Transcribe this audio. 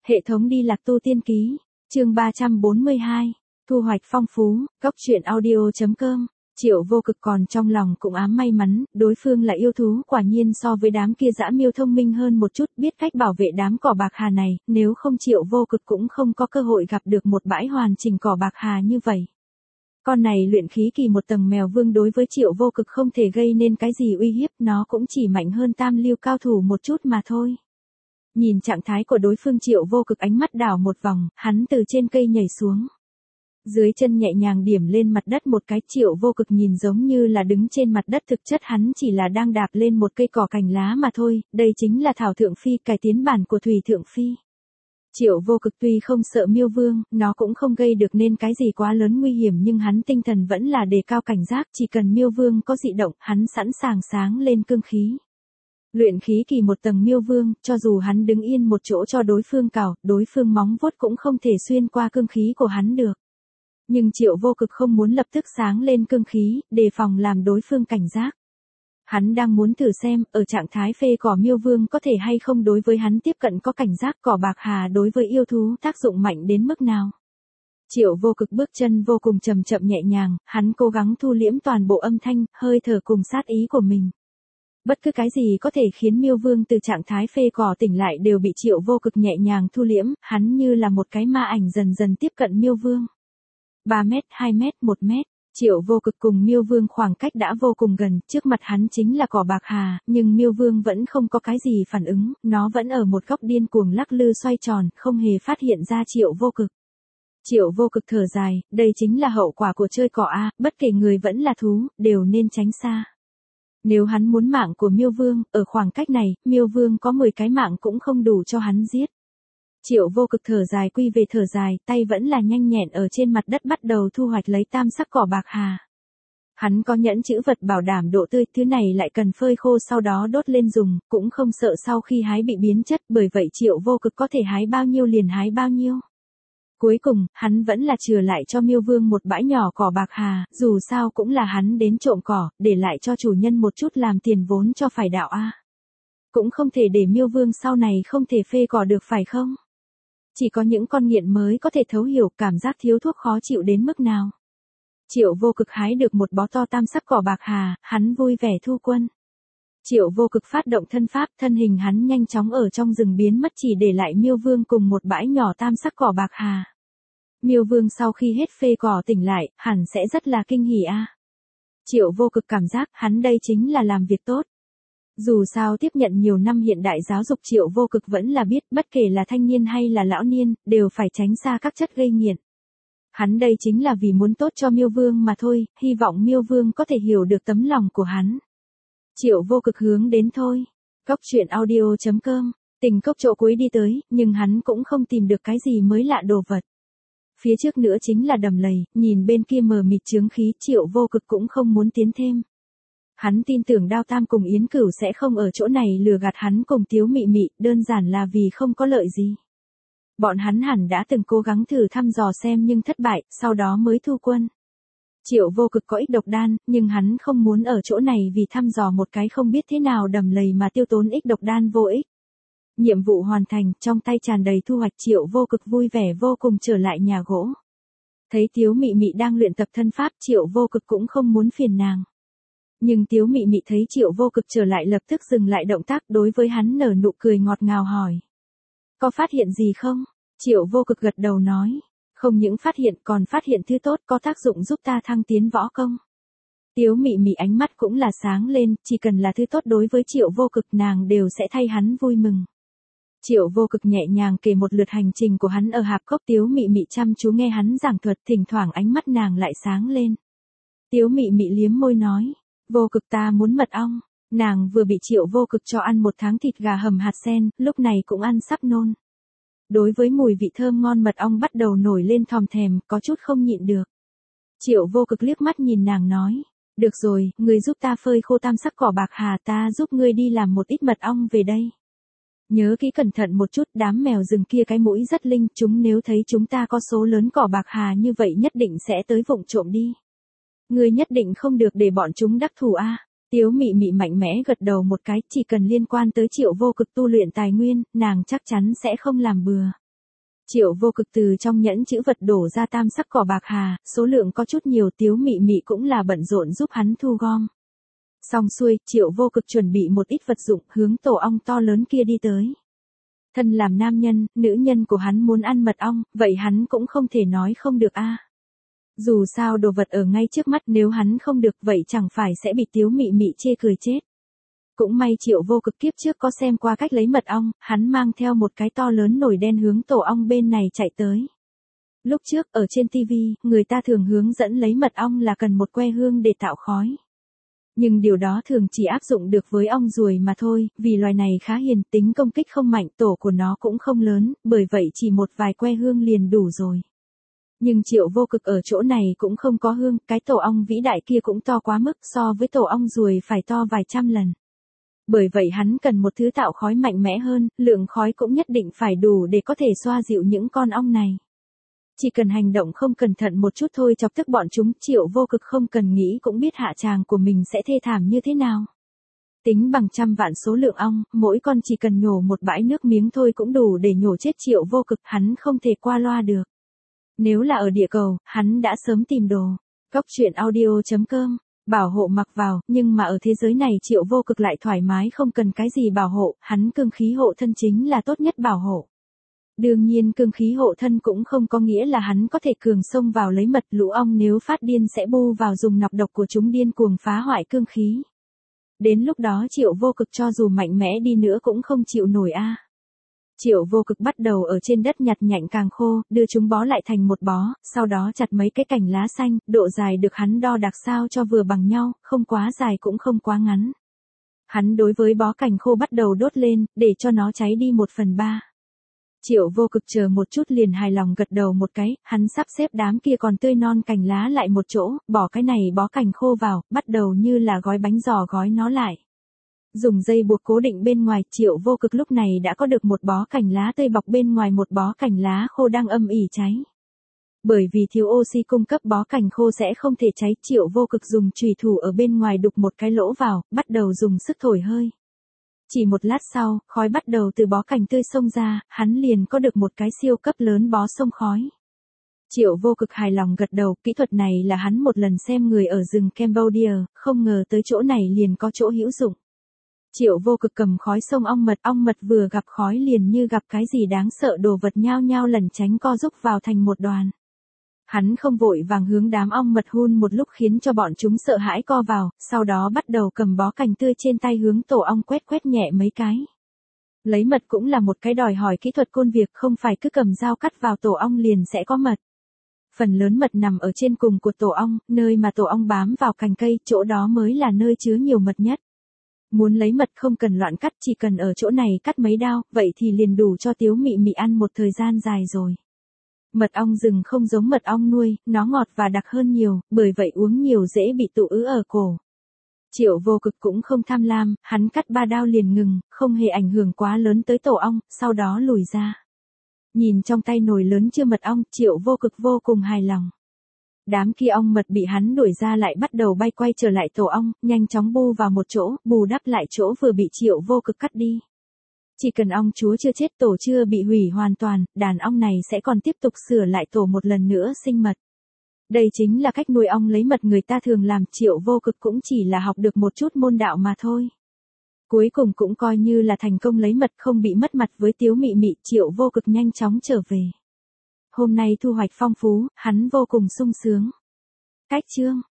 Hệ thống đi lạc tu tiên ký, chương 342, thu hoạch phong phú, góc truyện audio.com. Triệu Vô Cực còn trong lòng cũng ám may mắn, đối phương là yêu thú, quả nhiên so với đám kia dã miêu thông minh hơn một chút, biết cách bảo vệ đám cỏ bạc hà này, nếu không Triệu Vô Cực cũng không có cơ hội gặp được một bãi hoàn chỉnh cỏ bạc hà như vậy. Con này luyện khí kỳ một tầng mèo vương đối với Triệu Vô Cực không thể gây nên cái gì uy hiếp, nó cũng chỉ mạnh hơn tam lưu cao thủ một chút mà thôi. Nhìn trạng thái của đối phương Triệu Vô Cực ánh mắt đảo một vòng, hắn từ trên cây nhảy xuống. Dưới chân nhẹ nhàng điểm lên mặt đất một cái, Triệu Vô Cực nhìn giống như là đứng trên mặt đất, thực chất hắn chỉ là đang đạp lên một cây cỏ cành lá mà thôi, đây chính là Thảo Thượng Phi, cải tiến bản của Thủy Thượng Phi. Triệu Vô Cực tuy không sợ miêu vương, nó cũng không gây được nên cái gì quá lớn nguy hiểm, nhưng hắn tinh thần vẫn là đề cao cảnh giác, chỉ cần miêu vương có dị động, hắn sẵn sàng sáng lên cương khí. Luyện khí kỳ một tầng miêu vương, cho dù hắn đứng yên một chỗ cho đối phương cào, đối phương móng vuốt cũng không thể xuyên qua cương khí của hắn được. Nhưng Triệu Vô Cực không muốn lập tức sáng lên cương khí, đề phòng làm đối phương cảnh giác. Hắn đang muốn thử xem, ở trạng thái phê cỏ miêu vương có thể hay không đối với hắn tiếp cận có cảnh giác, cỏ bạc hà đối với yêu thú tác dụng mạnh đến mức nào. Triệu Vô Cực bước chân vô cùng chậm chậm nhẹ nhàng, hắn cố gắng thu liễm toàn bộ âm thanh, hơi thở cùng sát ý của mình. Bất cứ cái gì có thể khiến miêu vương từ trạng thái phê cỏ tỉnh lại đều bị Triệu Vô Cực nhẹ nhàng thu liễm, hắn như là một cái ma ảnh dần dần tiếp cận miêu vương. 3 mét, 2 mét, 1 mét, Triệu Vô Cực cùng miêu vương khoảng cách đã vô cùng gần, trước mặt hắn chính là cỏ bạc hà, nhưng miêu vương vẫn không có cái gì phản ứng, nó vẫn ở một góc điên cuồng lắc lư xoay tròn, không hề phát hiện ra Triệu Vô Cực. Triệu Vô Cực thở dài, đây chính là hậu quả của chơi cỏ a, bất kể người vẫn là thú, đều nên tránh xa. Nếu hắn muốn mạng của miêu vương, ở khoảng cách này, miêu vương có 10 cái mạng cũng không đủ cho hắn giết. Triệu Vô Cực thở dài quy về thở dài, tay vẫn là nhanh nhẹn ở trên mặt đất bắt đầu thu hoạch lấy tam sắc cỏ bạc hà. Hắn có nhẫn chữ vật bảo đảm độ tươi, thứ này lại cần phơi khô sau đó đốt lên dùng, cũng không sợ sau khi hái bị biến chất, bởi vậy Triệu Vô Cực có thể hái bao nhiêu liền hái bao nhiêu. Cuối cùng, hắn vẫn là chừa lại cho miêu vương một bãi nhỏ cỏ bạc hà, dù sao cũng là hắn đến trộm cỏ, để lại cho chủ nhân một chút làm tiền vốn cho phải đạo a. Cũng không thể để miêu vương sau này không thể phê cỏ được phải không? Chỉ có những con nghiện mới có thể thấu hiểu cảm giác thiếu thuốc khó chịu đến mức nào. Triệu Vô Cực hái được một bó to tam sắc cỏ bạc hà, hắn vui vẻ thu quân. Triệu Vô Cực phát động thân pháp, thân hình hắn nhanh chóng ở trong rừng biến mất, chỉ để lại miêu vương cùng một bãi nhỏ tam sắc cỏ bạc hà. Miêu vương sau khi hết phê cỏ tỉnh lại, hẳn sẽ rất là kinh hỉ a. Triệu Vô Cực cảm giác hắn đây chính là làm việc tốt. Dù sao tiếp nhận nhiều năm hiện đại giáo dục, Triệu Vô Cực vẫn là biết, bất kể là thanh niên hay là lão niên, đều phải tránh xa các chất gây nghiện. Hắn đây chính là vì muốn tốt cho miêu vương mà thôi, hy vọng miêu vương có thể hiểu được tấm lòng của hắn. Triệu Vô Cực hướng đến thôi. Góc truyện audio.com, tình cốc chỗ cuối đi tới, nhưng hắn cũng không tìm được cái gì mới lạ đồ vật. Phía trước nữa chính là đầm lầy, nhìn bên kia mờ mịt chướng khí, Triệu Vô Cực cũng không muốn tiến thêm. Hắn tin tưởng Đao Tam cùng Yến Cửu sẽ không ở chỗ này lừa gạt hắn cùng Tiếu Mị Mị, đơn giản là vì không có lợi gì. Bọn hắn hẳn đã từng cố gắng thử thăm dò xem nhưng thất bại, sau đó mới thu quân. Triệu Vô Cực có ít độc đan, nhưng hắn không muốn ở chỗ này vì thăm dò một cái không biết thế nào đầm lầy mà tiêu tốn ít độc đan vô ích. Nhiệm vụ hoàn thành, trong tay tràn đầy thu hoạch, Triệu Vô Cực vui vẻ vô cùng trở lại nhà gỗ. Thấy Tiếu Mị Mị đang luyện tập thân pháp, Triệu Vô Cực cũng không muốn phiền nàng. Nhưng Tiếu Mị Mị thấy Triệu Vô Cực trở lại lập tức dừng lại động tác, đối với hắn nở nụ cười ngọt ngào hỏi. Có phát hiện gì không? Triệu Vô Cực gật đầu nói. Không những phát hiện còn phát hiện thứ tốt có tác dụng giúp ta thăng tiến võ công. Tiếu Mị Mị ánh mắt cũng là sáng lên, chỉ cần là thứ tốt đối với Triệu Vô Cực nàng đều sẽ thay hắn vui mừng. Triệu Vô Cực nhẹ nhàng kể một lượt hành trình của hắn ở hạp cốc, Tiếu Mị Mị chăm chú nghe hắn giảng thuật, thỉnh thoảng ánh mắt nàng lại sáng lên. Tiếu Mị Mị liếm môi nói. Vô Cực ta muốn mật ong. Nàng vừa bị Triệu Vô Cực cho ăn 1 tháng thịt gà hầm hạt sen, lúc này cũng ăn sắp nôn. Đối với mùi vị thơm ngon mật ong bắt đầu nổi lên thòm thèm, có chút không nhịn được. Triệu Vô Cực liếc mắt nhìn nàng nói. Được rồi, ngươi giúp ta phơi khô tam sắc cỏ bạc hà, ta giúp ngươi đi làm một ít mật ong về đây. Nhớ kỹ cẩn thận một chút, đám mèo rừng kia cái mũi rất linh, chúng nếu thấy chúng ta có số lớn cỏ bạc hà như vậy nhất định sẽ tới vụng trộm đi. Ngươi nhất định không được để bọn chúng đắc thủ a. Tiếu Mị Mị mạnh mẽ gật đầu một cái, chỉ cần liên quan tới Triệu Vô Cực tu luyện tài nguyên, nàng chắc chắn sẽ không làm bừa. Triệu Vô Cực từ trong nhẫn chữ vật đổ ra tam sắc cỏ bạc hà, số lượng có chút nhiều, Tiếu Mị Mị cũng là bận rộn giúp hắn thu gom. Xong xuôi, Triệu Vô Cực chuẩn bị một ít vật dụng hướng tổ ong to lớn kia đi tới. Thân làm nam nhân, nữ nhân của hắn muốn ăn mật ong, vậy hắn cũng không thể nói không được a. Dù sao đồ vật ở ngay trước mắt, nếu hắn không được vậy chẳng phải sẽ bị Tiếu Mị Mị chê cười chết. Cũng may Triệu Vô Cực kiếp trước có xem qua cách lấy mật ong, hắn mang theo một cái to lớn nồi đen hướng tổ ong bên này chạy tới. Lúc trước ở trên TV, người ta thường hướng dẫn lấy mật ong là cần một que hương để tạo khói. Nhưng điều đó thường chỉ áp dụng được với ong ruồi mà thôi, vì loài này khá hiền, tính công kích không mạnh, tổ của nó cũng không lớn, bởi vậy chỉ một vài que hương liền đủ rồi. Nhưng Triệu Vô Cực ở chỗ này cũng không có hương, cái tổ ong vĩ đại kia cũng to quá mức, so với tổ ong ruồi phải to vài trăm lần. Bởi vậy hắn cần một thứ tạo khói mạnh mẽ hơn, lượng khói cũng nhất định phải đủ để có thể xoa dịu những con ong này. Chỉ cần hành động không cẩn thận một chút thôi chọc tức bọn chúng, Triệu Vô Cực không cần nghĩ cũng biết hạ tràng của mình sẽ thê thảm như thế nào. Tính bằng trăm vạn số lượng ong, mỗi con chỉ cần nhổ một bãi nước miếng thôi cũng đủ để nhổ chết Triệu Vô Cực, hắn không thể qua loa được. Nếu là ở địa cầu, hắn đã sớm tìm đồ. Cóc truyện audio.com Bảo hộ mặc vào, nhưng mà ở thế giới này Triệu Vô Cực lại thoải mái không cần cái gì bảo hộ, hắn cương khí hộ thân chính là tốt nhất bảo hộ. Đương nhiên cương khí hộ thân cũng không có nghĩa là hắn có thể cường xông vào lấy mật, lũ ong nếu phát điên sẽ bu vào dùng nọc độc của chúng điên cuồng phá hoại cương khí. Đến lúc đó Triệu Vô Cực cho dù mạnh mẽ đi nữa cũng không chịu nổi a. Triệu Vô Cực bắt đầu ở trên đất nhặt nhạnh càng khô, đưa chúng bó lại thành một bó, sau đó chặt mấy cái cành lá xanh, độ dài được hắn đo đạc sao cho vừa bằng nhau, không quá dài cũng không quá ngắn. Hắn đối với bó cành khô bắt đầu đốt lên, để cho nó cháy đi 1/3. Triệu Vô Cực chờ một chút liền hài lòng gật đầu một cái, hắn sắp xếp đám kia còn tươi non cành lá lại một chỗ, bỏ cái này bó cành khô vào, bắt đầu như là gói bánh giò gói nó lại. Dùng dây buộc cố định bên ngoài, Triệu Vô Cực lúc này đã có được một bó cành lá tươi bọc bên ngoài một bó cành lá khô đang âm ỉ cháy. Bởi vì thiếu oxy cung cấp bó cành khô sẽ không thể cháy, Triệu Vô Cực dùng chùy thủ ở bên ngoài đục một cái lỗ vào, bắt đầu dùng sức thổi hơi. Chỉ một lát sau, khói bắt đầu từ bó cành tươi xông ra, hắn liền có được một cái siêu cấp lớn bó xông khói. Triệu Vô Cực hài lòng gật đầu, kỹ thuật này là hắn một lần xem người ở rừng Cambodia, không ngờ tới chỗ này liền có chỗ hữu dụng. Triệu Vô Cực cầm khói xông ong mật vừa gặp khói liền như gặp cái gì đáng sợ, đồ vật nhao nhao lẩn tránh co rúc vào thành một đoàn. Hắn không vội vàng hướng đám ong mật hun một lúc khiến cho bọn chúng sợ hãi co vào, sau đó bắt đầu cầm bó cành tươi trên tay hướng tổ ong quét nhẹ mấy cái. Lấy mật cũng là một cái đòi hỏi kỹ thuật côn việc, không phải cứ cầm dao cắt vào tổ ong liền sẽ có mật. Phần lớn mật nằm ở trên cùng của tổ ong, nơi mà tổ ong bám vào cành cây, chỗ đó mới là nơi chứa nhiều mật nhất. Muốn lấy mật không cần loạn cắt, chỉ cần ở chỗ này cắt mấy đao, vậy thì liền đủ cho Tiếu Mị Mị ăn một thời gian dài rồi. Mật ong rừng không giống mật ong nuôi, nó ngọt và đặc hơn nhiều, bởi vậy uống nhiều dễ bị tụ ứ ở cổ. Triệu Vô Cực cũng không tham lam, hắn cắt 3 đao liền ngừng, không hề ảnh hưởng quá lớn tới tổ ong, sau đó lùi ra. Nhìn trong tay nồi lớn chưa mật ong, Triệu Vô Cực vô cùng hài lòng. Đám kia ong mật bị hắn đuổi ra lại bắt đầu bay quay trở lại tổ ong, nhanh chóng bu vào một chỗ, bù đắp lại chỗ vừa bị Triệu Vô Cực cắt đi. Chỉ cần ong chúa chưa chết, tổ chưa bị hủy hoàn toàn, đàn ong này sẽ còn tiếp tục sửa lại tổ một lần nữa sinh mật. Đây chính là cách nuôi ong lấy mật người ta thường làm, Triệu Vô Cực cũng chỉ là học được một chút môn đạo mà thôi. Cuối cùng cũng coi như là thành công lấy mật, không bị mất mặt với Tiếu Mị Mị, Triệu Vô Cực nhanh chóng trở về. Hôm nay thu hoạch phong phú, hắn vô cùng sung sướng. Cách chương